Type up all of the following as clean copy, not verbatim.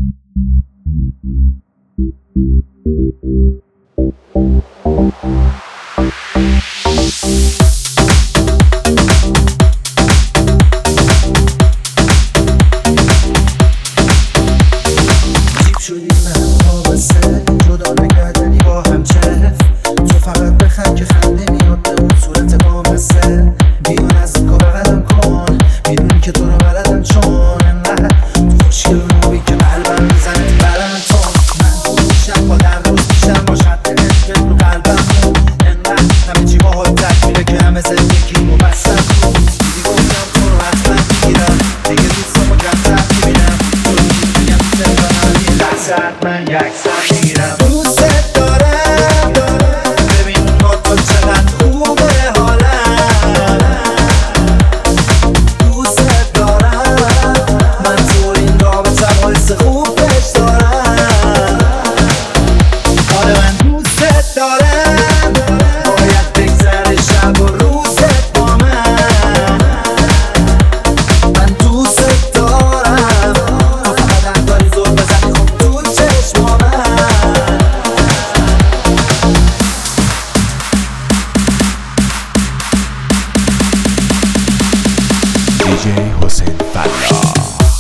من یک سر میگیرم دوست دارم ببین با تو چقدر خوبه حالم دوست دارم من تو این رابطه باعث خوبش دارم آره من دوست دارم باید بگذره شب و روزت با من دوست دارم تو فقط انداری زور بزنی خوب تو چشم DJ حسین فلاح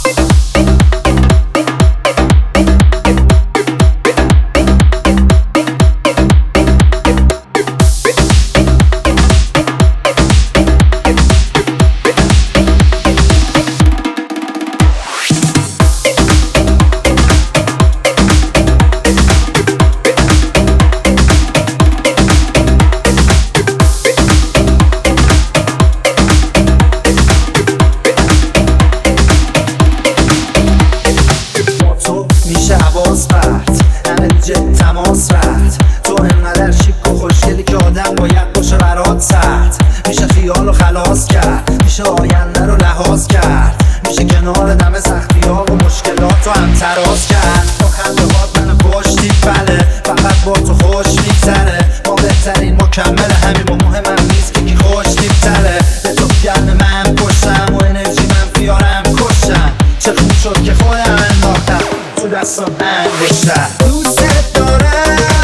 تماس رفت تو انقدر شیک و خوشگلی که آدم باید باشه برات سرد میشه خیال رو خلاص کرد میشه آینده رو لحاظ کرد میشه کنار دم سختی ها و مشکلات رو هم تراز کرد با خنده هات منو کشتی بله فقط با تو خوش میگذره ما بهترین مکمل همین و مهمم نیست که کی خوش دیبتره به تو گرم من پشتم و انرژی من فیارم کشم چه خوب شد که خودم انداختم تو دستم انگشتر دوست دارم